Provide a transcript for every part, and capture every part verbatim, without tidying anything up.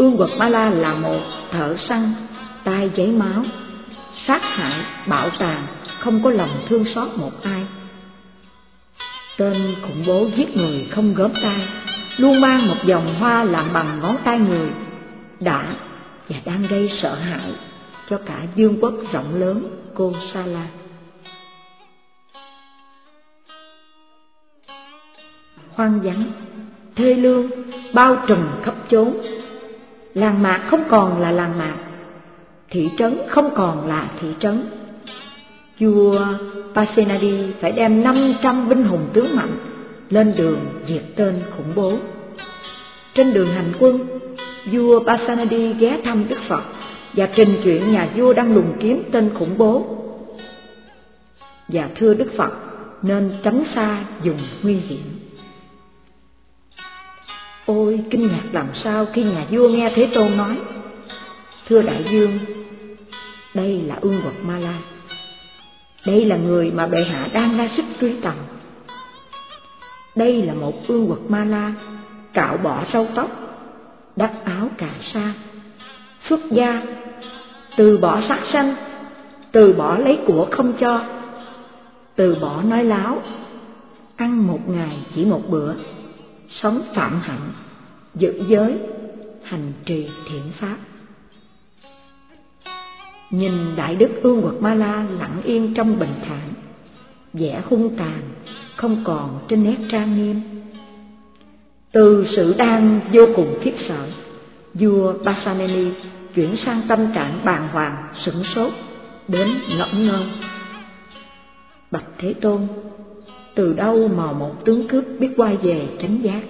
Ương Quật Ma La là một thợ săn tay giấy máu, sát hại bạo tàn, không có lòng thương xót một ai. Tên khủng bố giết người không gớm tay, luôn mang một vòng hoa làm bằng ngón tay người, đã và đang gây sợ hãi cho cả vương quốc rộng lớn Kosala. Hoang vắng, thê lương, bao trùm khắp chốn. Làng mạc không còn là làng mạc, thị trấn không còn là thị trấn. Vua Pasenadi phải đem năm trăm binh hùng tướng mạnh lên đường diệt tên khủng bố. Trên đường hành quân, vua Pasenadi ghé thăm Đức Phật và trình chuyện nhà vua đang lùng kiếm tên khủng bố, và thưa Đức Phật nên tránh xa vùng nguy hiểm. Ôi kinh ngạc làm sao khi nhà vua nghe Thế Tôn nói: thưa đại vương, đây là Ương Quật Ma La, đây là người mà bệ hạ đang ra sức truy tầm. Đây là một Ương Quật Ma La cạo bỏ râu tóc, đắp áo cà sa, xuất gia, từ bỏ sát sanh, từ bỏ lấy của không cho, từ bỏ nói láo, ăn một ngày chỉ một bữa, sống phạm hạnh, giữ giới, hành trì thiện pháp. Nhìn đại đức Ương Quật Ma La lặng yên trong bình thản, vẻ hung tàn không còn trên nét trang nghiêm. Từ sự đang vô cùng khiếp sợ, vua Pasenadi chuyển sang tâm trạng bàng hoàng, sửng sốt đến ngẩn ngơ. Bạch Thế Tôn, từ đâu mà một tướng cướp biết quay về chánh giác?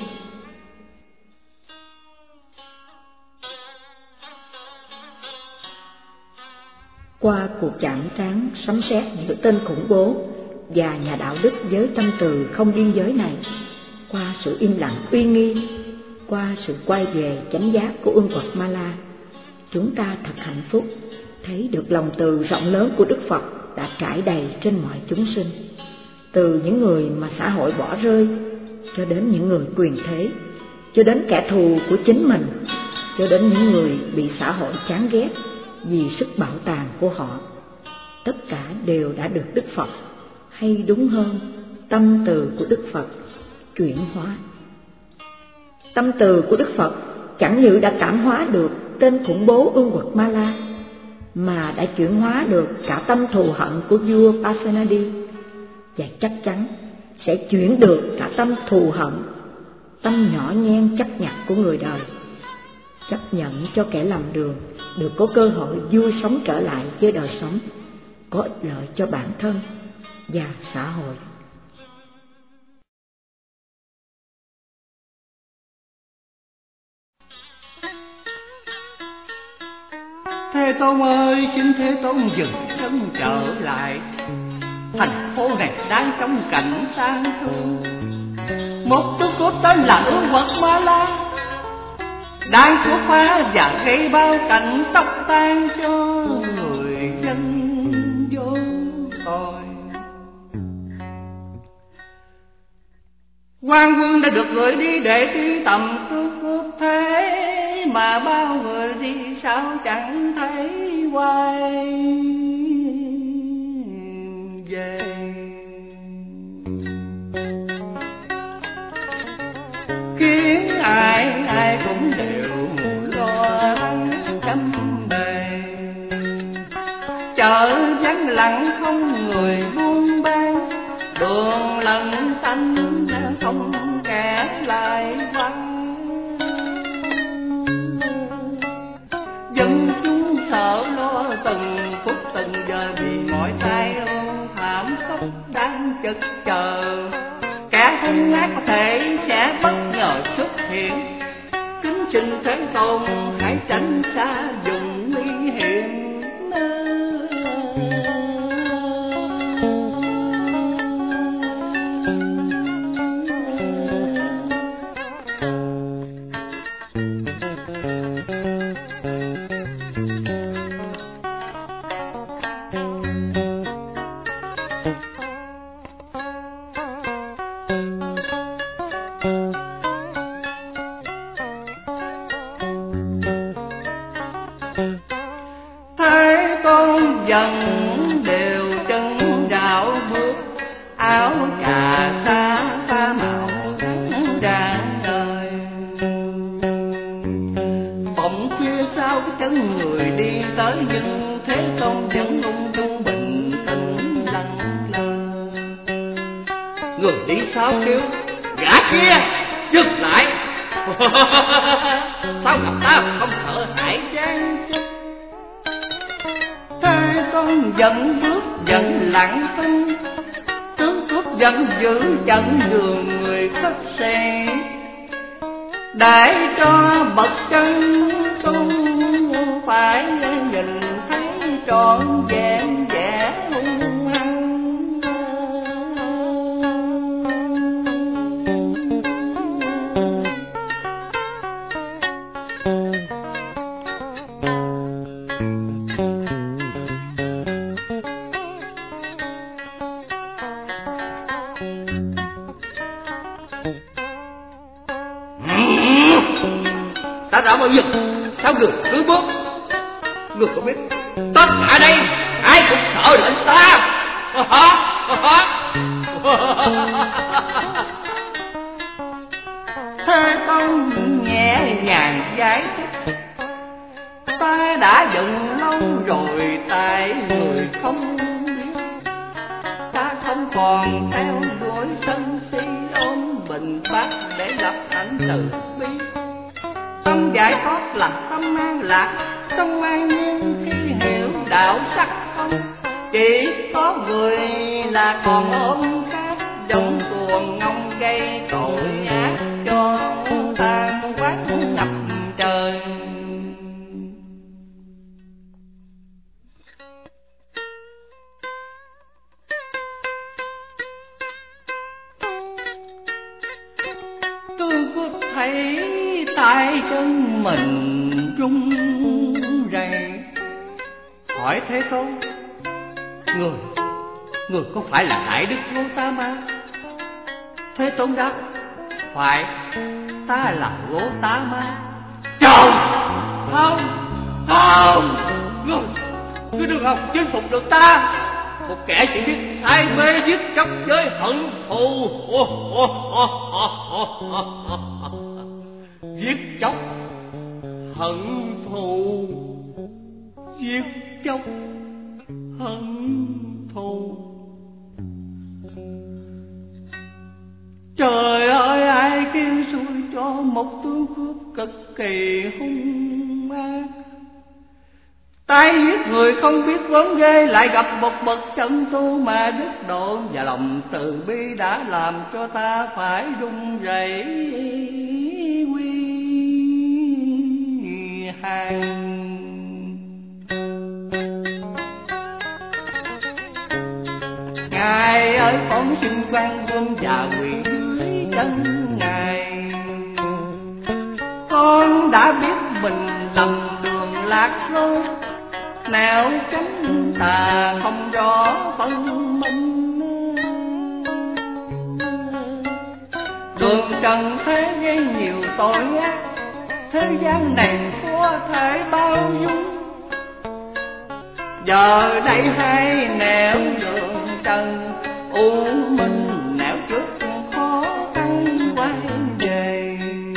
Qua cuộc chạm trán sấm sét giữa tên khủng bố và nhà đạo đức với tâm từ không biên giới này, qua sự im lặng uy nghi, qua sự quay về chánh giác của Ương Quật Ma La, chúng ta thật hạnh phúc thấy được lòng từ rộng lớn của Đức Phật đã trải đầy trên mọi chúng sinh, từ những người mà xã hội bỏ rơi cho đến những người quyền thế, cho đến kẻ thù của chính mình, cho đến những người bị xã hội chán ghét vì sức bạo tàn của họ. Tất cả đều đã được Đức Phật, hay đúng hơn tâm từ của Đức Phật chuyển hóa. Tâm từ của Đức Phật chẳng những đã cảm hóa được tên khủng bố Ương Quật Ma La, mà đã chuyển hóa được cả tâm thù hận của vua Pasenadi, và chắc chắn sẽ chuyển được cả tâm thù hận, tâm nhỏ nhen chấp nhặt của người đời, chấp nhận cho kẻ lầm đường được có cơ hội vui sống trở lại với đời sống, có ích lợi cho bản thân và xã hội. Thế Tôn ơi, xin Thế Tôn dừng chân trở lại. Thành phố này đang trong cảnh tang thương. Một tướng cướp tên là Ương Quật Ma La đang cướp phá và gây bao cảnh tóc tan cho người dân vô tội. Quan quân đã được gửi đi để truy tầm cướp cướp, thế mà bao người đi sao chẳng thấy quay về. Khiến ai ai cũng đều lo lắng trăm bề. Chợ vắng lặng không người buôn bán, đường lần xanh không kẻ lại vắng. Dân chúng sợ lo từng phút từng giờ vì mọi tai ương thảm khốc đang chực chờ. Kẻ hung ác có thể sẽ bất ngờ xuất hiện. Kính xin Thế Tôn hãy tránh xa vùng nguy hiểm. dần đều chân rảo bước, áo cà sa pha màu rạng ngời. Bỗng khuya sau cái chân người đi tới, nhưng Thế Tôn vẫn ung dung bình tĩnh lặng lờ. Người đi sau kêu: gã kia dừng lại. Sao gặp ta không sợ hãi chăng? Thế Tôn dẫn bước dẫn lặng thinh, tướng cướp dẫn giữ dẫn đường người khách xe, để cho bậc chân tu phải nhìn thấy trọn vẹn vẻ hung hăng. Ta đã bao giờ sao người cứ bước? Người có biết tất cả đây ai cũng sợ lệnh ta? Thế Tôn nhẹ nhàng giải thích: ta đã giận lâu rồi tại người không biết. Ta không còn theo đuổi sân si, ôm bình bát để lập hạnh từ bi. Tâm giải thoát là tâm an lạc, không ai nhiên khi hiểu đạo sắc không. Chỉ có người là còn ôm khác, giống cuồng ngông gây tội ác cho tàn quát ngập trời. Tôi có thấy tay chân mình run rẩy, hỏi Thế Tôn: Người, người có phải là Đại Đức Gotama? Thế Tôn đáp: phải, ta là Gotama. Trời, không, không, người, người đừng hòng chinh phục được ta. Một kẻ chỉ biết say mê giết chóc với hận thù. Giết chóc, hận thù, giết chóc, hận thù. Trời ơi, ai kêu xui cho một tướng cướp cực kỳ hung ác. Tay giết người không biết quấn ghê, lại gặp một bậc chân tu mà đức độ, và lòng từ bi đã làm cho ta phải run rẩy quy hàng. Ngài ơi, con xin quan gom và quỳ dưới chân Ngài. Con đã biết mình lầm đường lạc lối, nào tránh tà không rõ phân minh. Đường trần thế gây nhiều tội ác, thế gian này có thể bao dung. Giờ đây hai nẻo đường trần u minh, nẻo trước khó khăn quay về.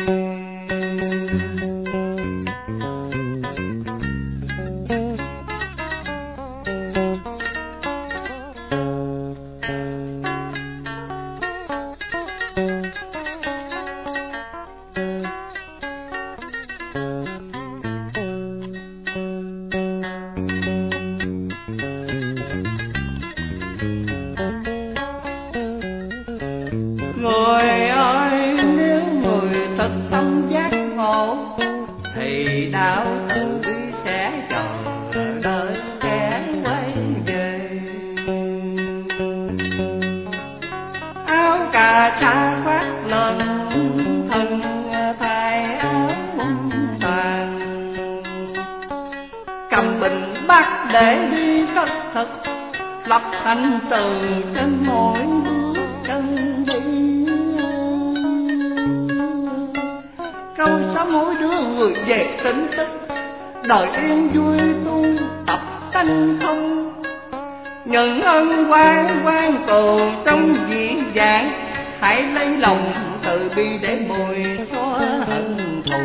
Người ơi, nếu người thật tâm giác ngộ, thì đạo từ bi sẽ chờ đợi kẻ quay về. Áo cà sa khoác lên thân, thay áo vàng, cầm bình bát để đi khất thực, lập thành từ trên mỗi bước chân đi. Câu sáu mỗi đứa người về tỉnh thức, đời yên vui tu tập tánh không. nhận ơn quan quan tồn trong dĩ vãng, hãy lấy lòng từ bi để bồi xóa hận thù.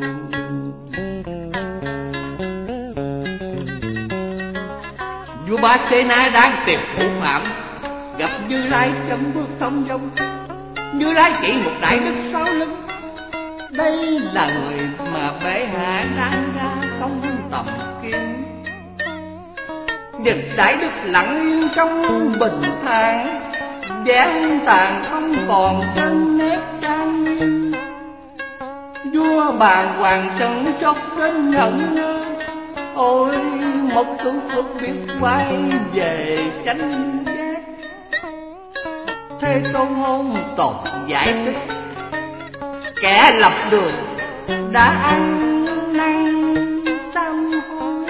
Vua Ba Xê Na đang tìm thủ phạm, gặp Như Lai chấm bước thông dong. Như Lai chỉ một đại đức sau lưng, đây là người mà bệ hạ đang ra không tầm kiếm. Nhìn đại đức lặng yên trong bình thản, vén tàn không còn trên nét trang nghiêm. Vua bàng hoàng sân chót đến ngẩn ngơ, ôi một tướng phước biết quay về chánh giác. Thế Tôn hôn tồn giải thích, kẻ lập đường đã ăn năn sám hối,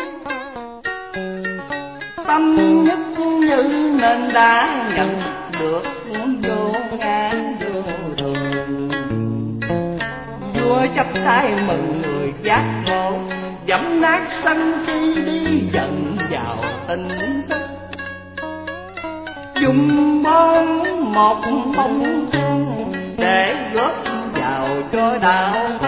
tâm nhất như nên đã nhận được vô ngã vô thường. Vua chắp tay mừng người giác ngộ, dẫm nát sân si đi dần vào tinh thức. Dùng bón một bông sen để góp vào cho đạo